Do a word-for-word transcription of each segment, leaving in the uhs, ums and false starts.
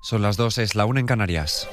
Son las dos, es la una en Canarias.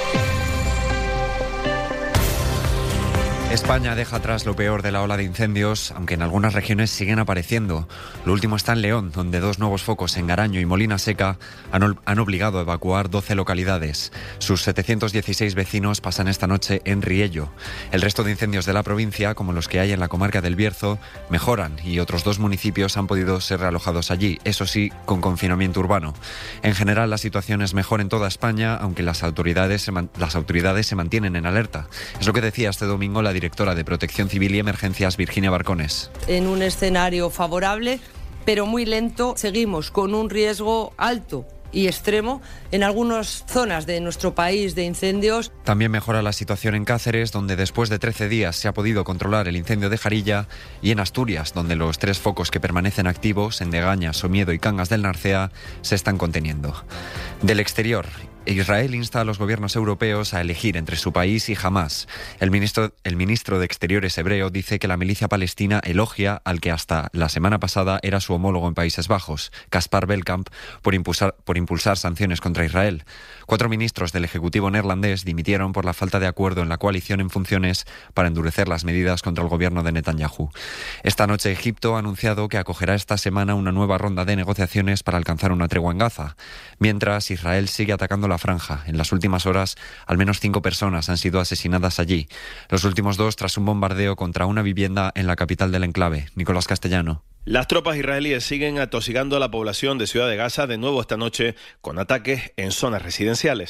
España deja atrás lo peor de la ola de incendios, aunque en algunas regiones siguen apareciendo. Lo último está en León, donde dos nuevos focos en Garaño y Molina Seca han, han obligado a evacuar doce localidades. Sus setecientos dieciséis vecinos pasan esta noche en Riello. El resto de incendios de la provincia, como los que hay en la comarca del Bierzo, mejoran y otros dos municipios han podido ser realojados allí, eso sí, con confinamiento urbano. En general, la situación es mejor en toda España, aunque las autoridades se, man- las autoridades se mantienen en alerta. Es lo que decía este domingo la directora de Protección Civil y Emergencias, Virginia Barcones. En un escenario favorable, pero muy lento, seguimos con un riesgo alto y extremo en algunas zonas de nuestro país de incendios. También mejora la situación en Cáceres, donde después de trece días se ha podido controlar el incendio de Jarilla, y en Asturias, donde los tres focos que permanecen activos, en Degaña, Somiedo y Cangas del Narcea, se están conteniendo. Del exterior, Israel insta a los gobiernos europeos a elegir entre su país y Hamás. El ministro, el ministro de Exteriores hebreo dice que la milicia palestina elogia al que hasta la semana pasada era su homólogo en Países Bajos, Caspar Belkamp, por impulsar, por impulsar sanciones contra Israel. Cuatro ministros del Ejecutivo neerlandés dimitieron por la falta de acuerdo en la coalición en funciones para endurecer las medidas contra el gobierno de Netanyahu. Esta noche Egipto ha anunciado que acogerá esta semana una nueva ronda de negociaciones para alcanzar una tregua en Gaza, mientras Israel sigue atacando la franja. En las últimas horas, al menos cinco personas han sido asesinadas allí. Los últimos dos tras un bombardeo contra una vivienda en la capital del enclave. Nicolás Castellano. Las tropas israelíes siguen atosigando a la población de Ciudad de Gaza de nuevo esta noche con ataques en zonas residenciales,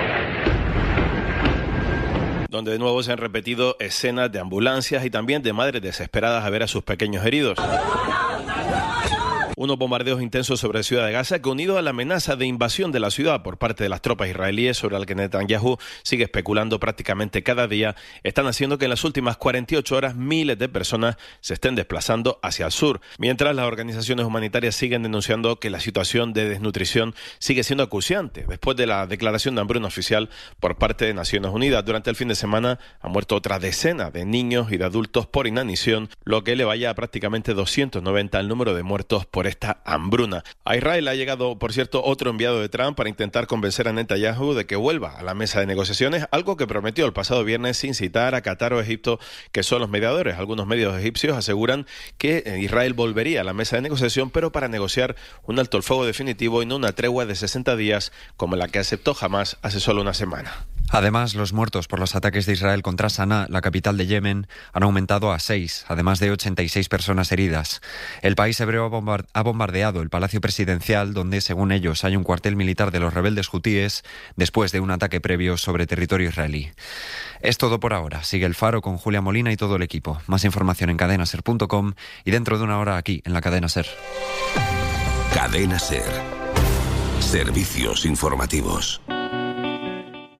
donde de nuevo se han repetido escenas de ambulancias y también de madres desesperadas a ver a sus pequeños heridos. Unos bombardeos intensos sobre Ciudad de Gaza que, unido a la amenaza de invasión de la ciudad por parte de las tropas israelíes, sobre la que Netanyahu sigue especulando prácticamente cada día, están haciendo que en las últimas cuarenta y ocho horas miles de personas se estén desplazando hacia el sur, mientras las organizaciones humanitarias siguen denunciando que la situación de desnutrición sigue siendo acuciante después de la declaración de hambruna oficial por parte de Naciones Unidas. Durante el fin de semana han muerto otra decena de niños y de adultos por inanición, lo que eleva ya a prácticamente doscientos noventa el número de muertos por esta hambruna. A Israel ha llegado, por cierto, otro enviado de Trump para intentar convencer a Netanyahu de que vuelva a la mesa de negociaciones, algo que prometió el pasado viernes sin citar a Qatar o Egipto, que son los mediadores. Algunos medios egipcios aseguran que Israel volvería a la mesa de negociación, pero para negociar un alto el fuego definitivo y no una tregua de sesenta días como la que aceptó Hamás hace solo una semana. Además, los muertos por los ataques de Israel contra Sanaa, la capital de Yemen, han aumentado a seis, además de ochenta y seis personas heridas. El país hebreo ha bombardeado el Palacio Presidencial, donde, según ellos, hay un cuartel militar de los rebeldes hutíes, después de un ataque previo sobre territorio israelí. Es todo por ahora. Sigue El Faro con Julia Molina y todo el equipo. Más información en cadena ser punto com y dentro de una hora aquí, en la Cadena SER. Cadena SER. Servicios informativos.